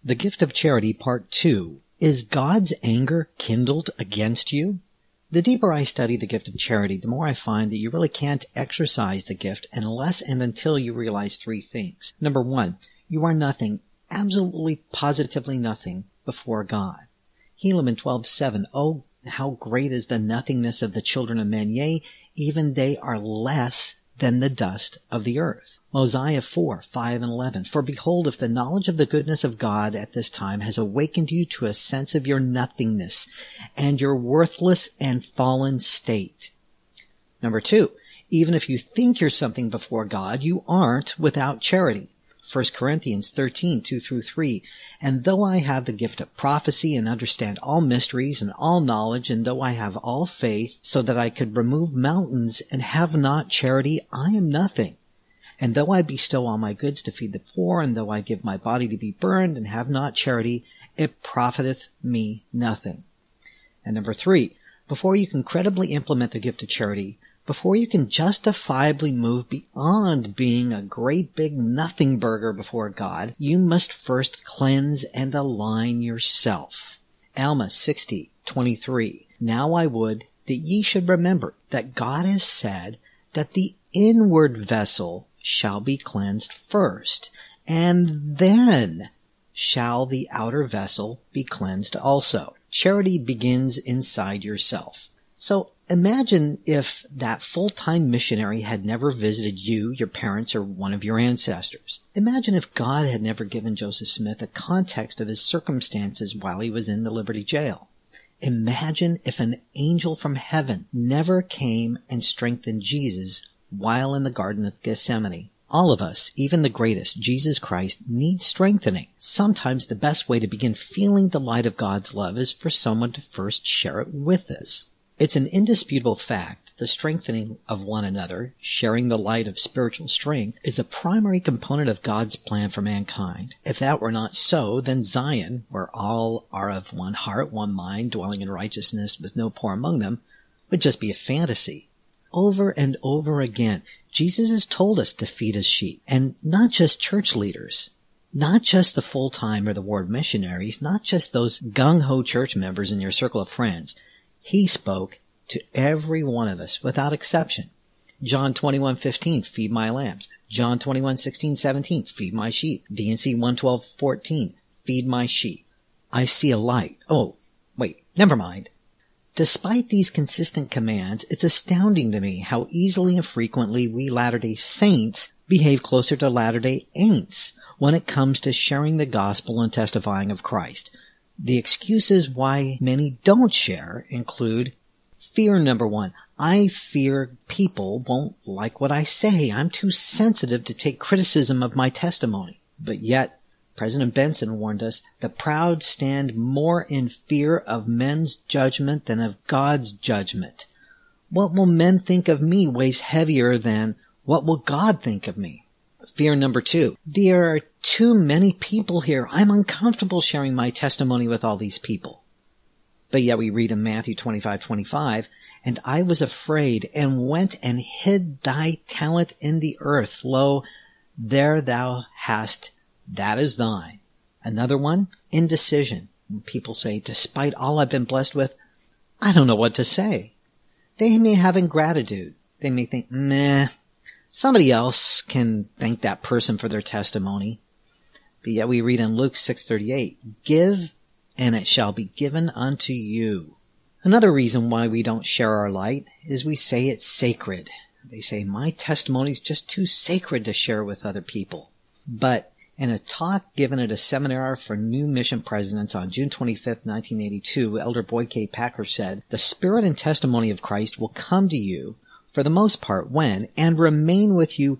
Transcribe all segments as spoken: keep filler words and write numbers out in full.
The Gift of Charity, Part two. Is God's anger kindled against you? The deeper I study the gift of charity, the more I find that you really can't exercise the gift unless and until you realize three things. Number one, you are nothing, absolutely positively nothing, before God. Helaman twelve seven, oh, how great is the nothingness of the children of men, yea, even they are less than the dust of the earth. Mosiah four five and eleven, for behold, if the knowledge of the goodness of God at this time has awakened you to a sense of your nothingness and your worthless and fallen state. Number two, even if you think you're something before God, you aren't without charity. First Corinthians thirteen two through three, and though I have the gift of prophecy and understand all mysteries and all knowledge, and though I have all faith so that I could remove mountains and have not charity, I am nothing. And though I bestow all my goods to feed the poor, and though I give my body to be burned and have not charity, it profiteth me nothing. And number three, before you can credibly implement the gift of charity, before you can justifiably move beyond being a great big nothing burger before God, you must first cleanse and align yourself. Alma sixty twenty-three, now I would that ye should remember that God has said that the inward vessel shall be cleansed first, and then shall the outer vessel be cleansed also. Charity begins inside yourself. So imagine if that full-time missionary had never visited you, your parents, or one of your ancestors. Imagine if God had never given Joseph Smith a context of his circumstances while he was in the Liberty Jail. Imagine if an angel from heaven never came and strengthened Jesus while in the Garden of Gethsemane. All of us, even the greatest, Jesus Christ, need strengthening. Sometimes the best way to begin feeling the light of God's love is for someone to first share it with us. It's an indisputable fact, the strengthening of one another, sharing the light of spiritual strength, is a primary component of God's plan for mankind. If that were not so, then Zion, where all are of one heart, one mind, dwelling in righteousness with no poor among them, would just be a fantasy. Over and over again, Jesus has told us to feed his sheep, and not just church leaders, not just the full-time or the ward missionaries, not just those gung-ho church members in your circle of friends. He spoke to every one of us without exception. John twenty-one fifteen, feed my lambs. John twenty-one sixteen seventeen, feed my sheep. D and C one twelve fourteen, feed my sheep. I see a light. Oh, wait, never mind. Despite these consistent commands, it's astounding to me how easily and frequently we Latter-day Saints behave closer to Latter-day Ain'ts when it comes to sharing the gospel and testifying of Christ. The excuses why many don't share include fear, number one. I fear people won't like what I say. I'm too sensitive to take criticism of my testimony. But yet, President Benson warned us, the proud stand more in fear of men's judgment than of God's judgment. What will men think of me weighs heavier than what will God think of me. Fear number two, there are too many people here. I'm uncomfortable sharing my testimony with all these people. But yet we read in Matthew twenty-five twenty-five, and I was afraid and went and hid thy talent in the earth. Lo, there thou hast, that is thine. Another one, indecision. When people say, despite all I've been blessed with, I don't know what to say. They may have ingratitude. They may think, meh, somebody else can thank that person for their testimony. But yet we read in Luke six thirty-eight, give, and it shall be given unto you. Another reason why we don't share our light is we say it's sacred. They say, my testimony is just too sacred to share with other people. But in a talk given at a seminar for new mission presidents on June twenty-fifth, nineteen eighty-two, Elder Boyd K. Packer said, the spirit and testimony of Christ will come to you, for the most part, when, and remain with you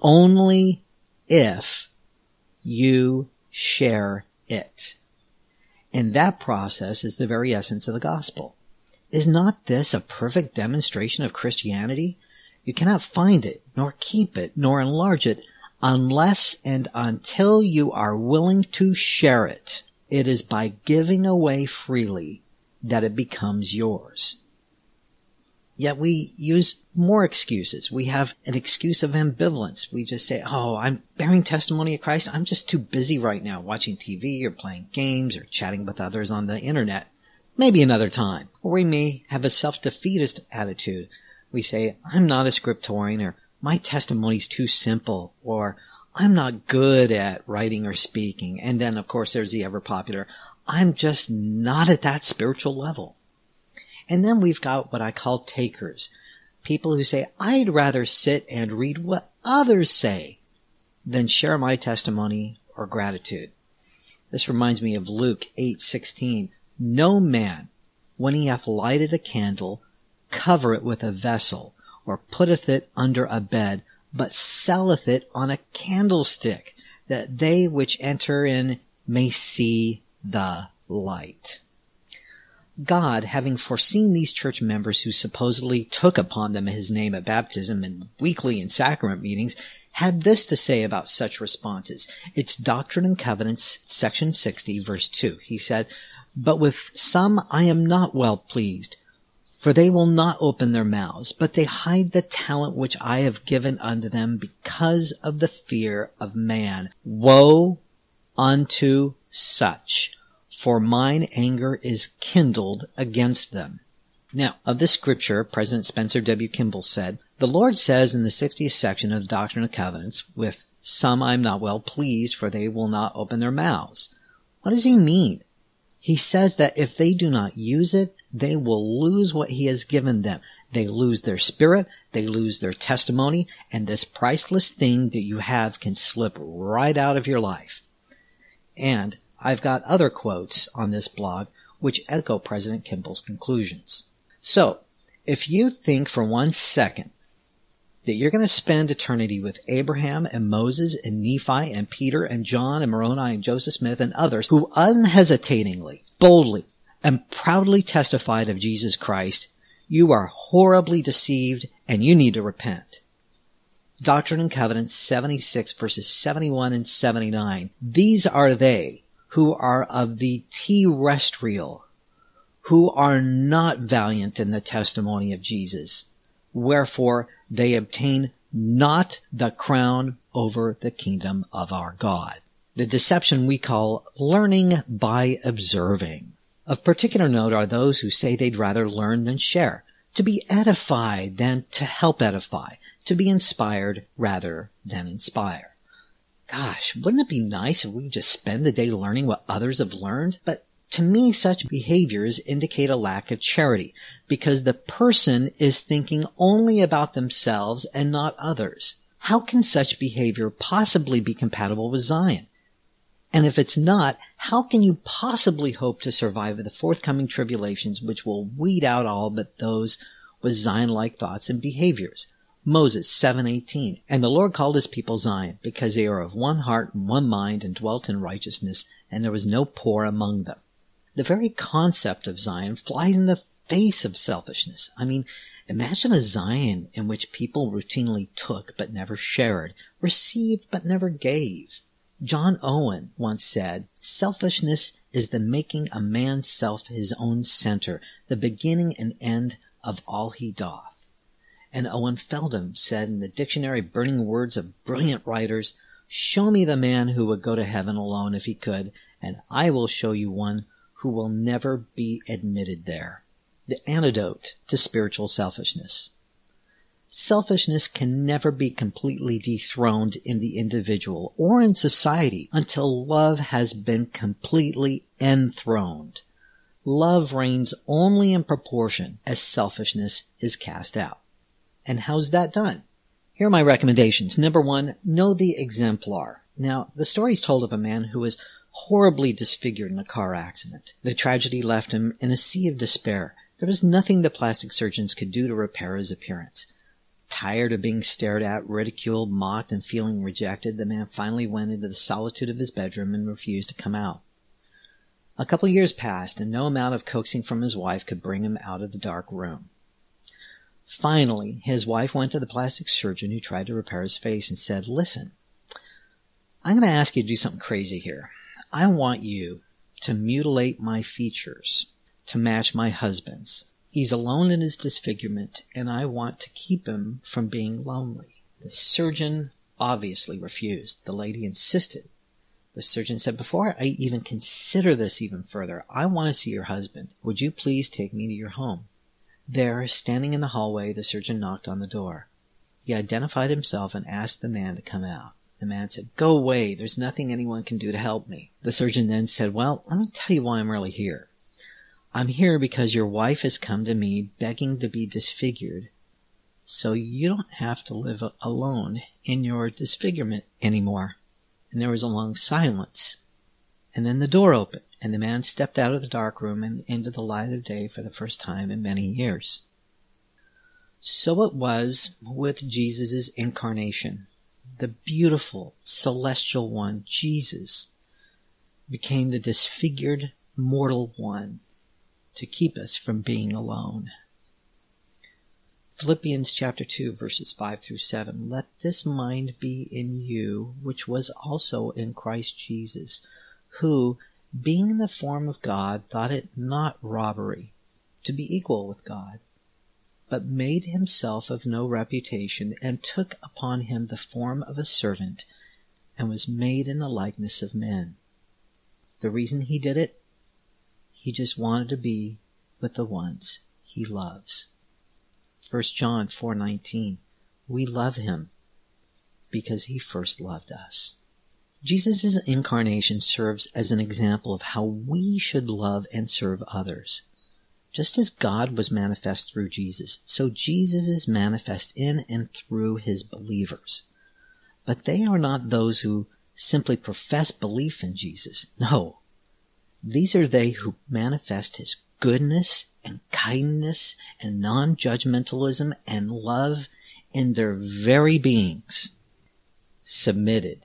only if you share it. And that process is the very essence of the gospel. Is not this a perfect demonstration of Christianity? You cannot find it, nor keep it, nor enlarge it, unless and until you are willing to share it. It is by giving away freely that it becomes yours. Yet we use more excuses. We have an excuse of ambivalence. We just say, oh, I'm bearing testimony of Christ. I'm just too busy right now watching T V or playing games or chatting with others on the internet. Maybe another time. Or we may have a self-defeatist attitude. We say, I'm not a scriptorian, or my testimony's too simple, or I'm not good at writing or speaking. And then, of course, there's the ever popular, I'm just not at that spiritual level. And then we've got what I call takers. People who say, I'd rather sit and read what others say than share my testimony or gratitude. This reminds me of Luke eight sixteen. No man, when he hath lighted a candle, cover it with a vessel, or putteth it under a bed, but selleth it on a candlestick, that they which enter in may see the light. God, having foreseen these church members who supposedly took upon them his name at baptism and weekly and sacrament meetings, had this to say about such responses. It's Doctrine and Covenants, section sixty, verse two. He said, But with some I am not well pleased, for they will not open their mouths, but they hide the talent which I have given unto them because of the fear of man. Woe unto such! For mine anger is kindled against them. Now, of this scripture, President Spencer W. Kimball said, the Lord says in the sixtieth section of the Doctrine and Covenants, with some I am not well pleased, for they will not open their mouths. What does he mean? He says that if they do not use it, they will lose what he has given them. They lose their spirit, they lose their testimony, and this priceless thing that you have can slip right out of your life. And I've got other quotes on this blog which echo President Kimball's conclusions. So, if you think for one second that you're going to spend eternity with Abraham and Moses and Nephi and Peter and John and Moroni and Joseph Smith and others who unhesitatingly, boldly, and proudly testified of Jesus Christ, you are horribly deceived and you need to repent. Doctrine and Covenants seventy-six verses seventy-one and seventy-nine. These are they who are of the terrestrial, who are not valiant in the testimony of Jesus. Wherefore they obtain not the crown over the kingdom of our God. The deception we call learning by observing. Of particular note are those who say they'd rather learn than share, to be edified than to help edify, to be inspired rather than inspire. Gosh, wouldn't it be nice if we could just spend the day learning what others have learned? But to me, such behaviors indicate a lack of charity, because the person is thinking only about themselves and not others. How can such behavior possibly be compatible with Zion? And if it's not, how can you possibly hope to survive the forthcoming tribulations which will weed out all but those with Zion-like thoughts and behaviors? Moses seven eighteen. And the Lord called his people Zion, because they are of one heart and one mind and dwelt in righteousness, and there was no poor among them. The very concept of Zion flies in the face of selfishness. I mean, imagine a Zion in which people routinely took but never shared, received but never gave. John Owen once said, selfishness is the making a man's self his own center, the beginning and end of all he doth. And Owen Feldham said in the dictionary burning words of brilliant writers, show me the man who would go to heaven alone if he could, and I will show you one who will never be admitted there. The antidote to spiritual selfishness. Selfishness can never be completely dethroned in the individual or in society until love has been completely enthroned. Love reigns only in proportion as selfishness is cast out. And how's that done? Here are my recommendations. Number one, know the exemplar. Now, the story is told of a man who was horribly disfigured in a car accident. The tragedy left him in a sea of despair. There was nothing the plastic surgeons could do to repair his appearance. Tired of being stared at, ridiculed, mocked, and feeling rejected, the man finally went into the solitude of his bedroom and refused to come out. A couple years passed, and no amount of coaxing from his wife could bring him out of the dark room. Finally, his wife went to the plastic surgeon who tried to repair his face and said, listen, I'm going to ask you to do something crazy here. I want you to mutilate my features to match my husband's. He's alone in his disfigurement, and I want to keep him from being lonely. The surgeon obviously refused. The lady insisted. The surgeon said, before I even consider this even further, I want to see your husband. Would you please take me to your home? There, standing in the hallway, the surgeon knocked on the door. He identified himself and asked the man to come out. The man said, go away. There's nothing anyone can do to help me. The surgeon then said, well, let me tell you why I'm really here. I'm here because your wife has come to me begging to be disfigured, so you don't have to live alone in your disfigurement anymore. And there was a long silence. And then the door opened, and the man stepped out of the dark room and into the light of day for the first time in many years. So it was with Jesus' incarnation. The beautiful, celestial one, Jesus, became the disfigured, mortal one to keep us from being alone. Philippians chapter two, verses five through seven. Let this mind be in you, which was also in Christ Jesus, who, being in the form of God, thought it not robbery to be equal with God, but made himself of no reputation, and took upon him the form of a servant, and was made in the likeness of men. The reason he did it? He just wanted to be with the ones he loves. First John four nineteen. We love him because he first loved us. Jesus' incarnation serves as an example of how we should love and serve others. Just as God was manifest through Jesus, so Jesus is manifest in and through his believers. But they are not those who simply profess belief in Jesus. No. These are they who manifest his goodness and kindness and non-judgmentalism and love in their very beings. Submitted.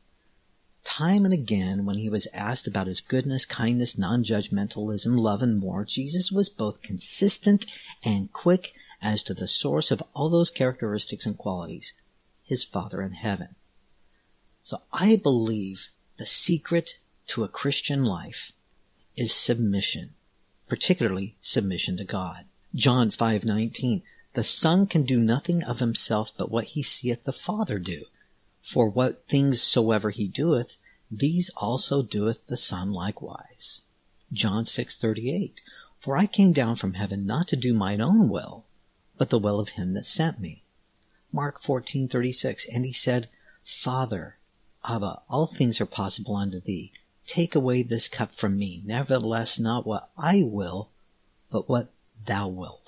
Time and again, when he was asked about his goodness, kindness, non-judgmentalism, love, and more, Jesus was both consistent and quick as to the source of all those characteristics and qualities, his Father in heaven. So I believe the secret to a Christian life is submission, particularly submission to God. John five nineteen, the Son can do nothing of himself but what he seeth the Father do. For what things soever he doeth, these also doeth the Son likewise. John six thirty-eight, for I came down from heaven not to do mine own will, but the will of him that sent me. Mark fourteen thirty-six, and he said, Father, Abba, all things are possible unto thee. Take away this cup from me. Nevertheless, not what I will, but what thou wilt.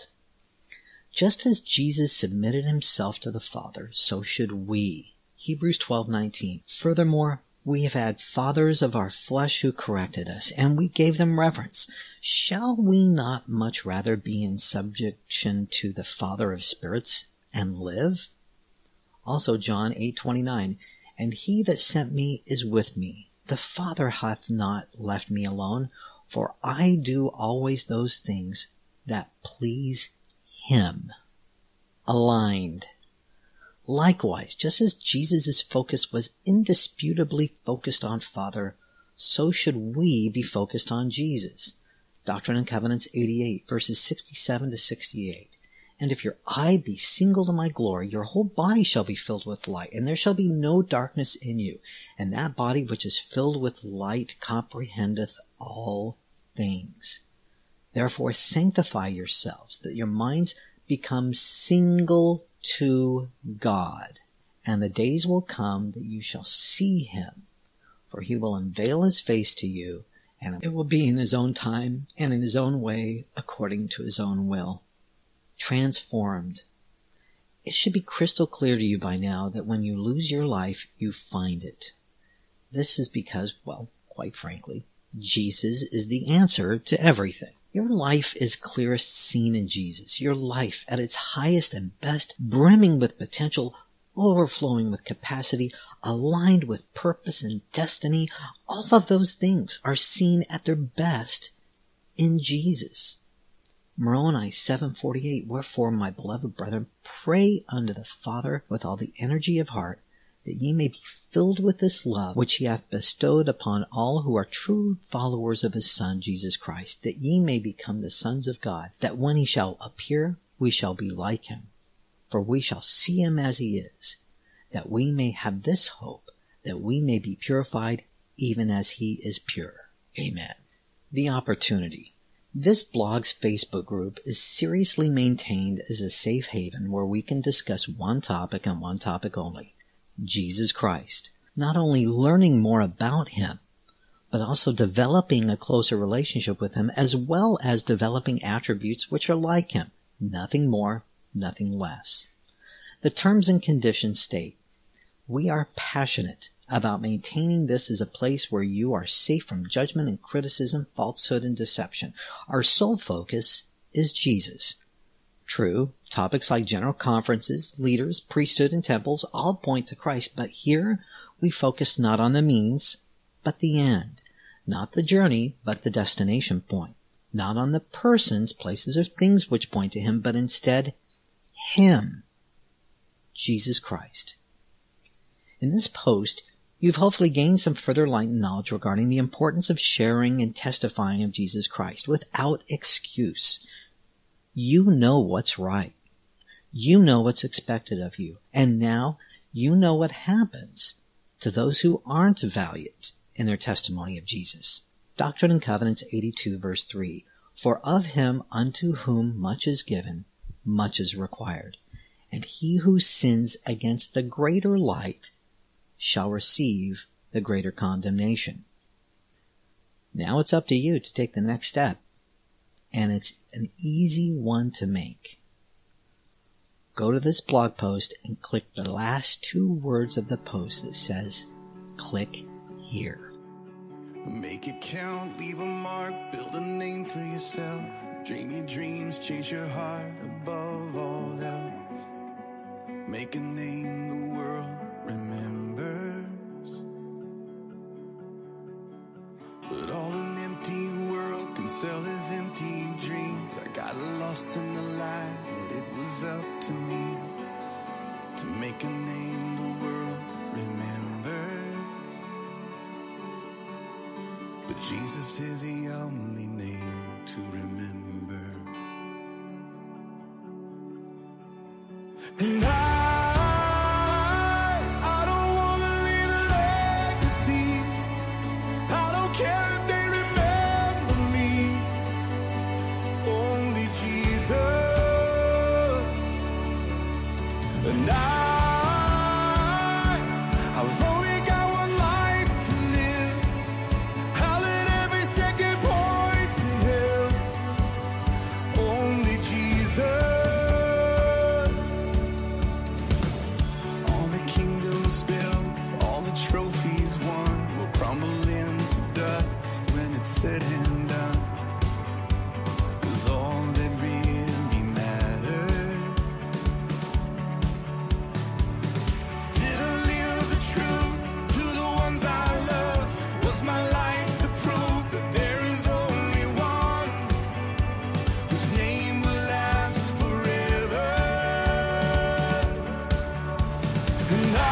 Just as Jesus submitted himself to the Father, so should we. Hebrews twelve nineteen. Furthermore, we have had fathers of our flesh who corrected us, and we gave them reverence. Shall we not much rather be in subjection to the Father of spirits and live? Also John eight twenty-nine. And he that sent me is with me. The Father hath not left me alone, for I do always those things that please him. Aligned. Likewise, just as Jesus' focus was indisputably focused on Father, so should we be focused on Jesus. Doctrine and Covenants eighty-eight, verses sixty-seven to sixty-eight. And if your eye be single to my glory, your whole body shall be filled with light, and there shall be no darkness in you. And that body which is filled with light comprehendeth all things. Therefore sanctify yourselves, that your minds become single to God. And the days will come that you shall see him, for he will unveil his face to you, and it will be in his own time and in his own way, according to his own will. Transformed. It should be crystal clear to you by now that when you lose your life, you find it. This is because, well, quite frankly, Jesus is the answer to everything. Your life is clearest seen in Jesus. Your life at its highest and best, brimming with potential, overflowing with capacity, aligned with purpose and destiny, all of those things are seen at their best in Jesus. Moroni seven forty-eight, wherefore, my beloved brethren, pray unto the Father with all the energy of heart, that ye may be filled with this love which he hath bestowed upon all who are true followers of his Son, Jesus Christ, that ye may become the sons of God, that when he shall appear, we shall be like him. For we shall see him as he is, that we may have this hope, that we may be purified even as he is pure. Amen. The opportunity. This blog's Facebook group is seriously maintained as a safe haven where we can discuss one topic and one topic only, Jesus Christ. Not only learning more about him, but also developing a closer relationship with him, as well as developing attributes which are like him. Nothing more, nothing less. The terms and conditions state, we are passionate about maintaining this as a place where you are safe from judgment and criticism, falsehood and deception. Our sole focus is Jesus. True, topics like general conferences, leaders, priesthood, and temples all point to Christ, but here we focus not on the means, but the end. Not the journey, but the destination point. Not on the persons, places, or things which point to him, but instead him, Jesus Christ. In this post, you've hopefully gained some further light and knowledge regarding the importance of sharing and testifying of Jesus Christ without excuse. You know what's right. You know what's expected of you. And now you know what happens to those who aren't valiant in their testimony of Jesus. Doctrine and Covenants eighty-two verse three. For of him unto whom much is given, much is required. And he who sins against the greater light shall receive the greater condemnation. Now it's up to you to take the next step. And it's an easy one to make. Go to this blog post and click the last two words of the post that says, click here. Make it count, leave a mark, build a name for yourself. Dream your dreams, chase your heart above all else. Make a name the world remembers. But all an empty world can sell is empty dreams. I got lost in the light, but it was up to me to make a name the world remembers. But Jesus is the only name to remember. And I And I, I've only got one life to live. I'll let every second point to him. Only Jesus. All the kingdoms built, all the trophies won, will crumble into dust when it's said and done. 'Cause all that really matters my life to prove that there is only one whose name will last forever. And I,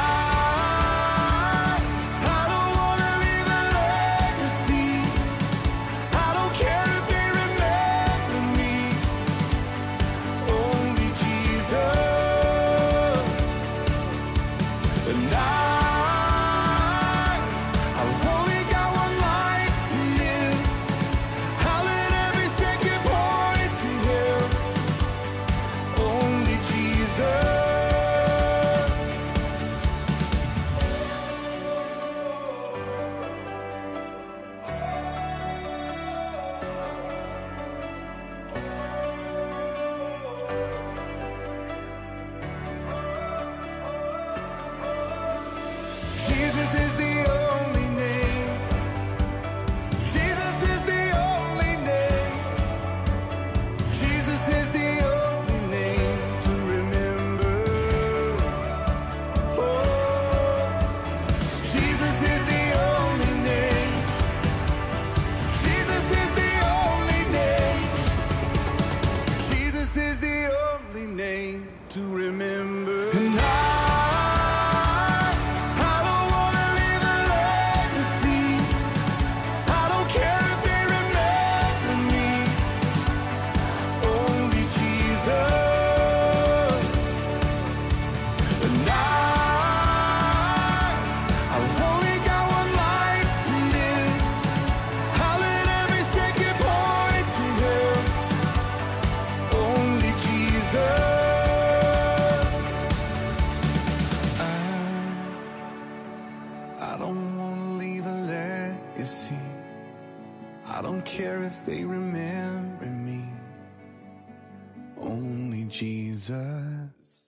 I don't want to leave a legacy. I don't care I don't want to leave a legacy. I don't care if they remember me. Only Jesus.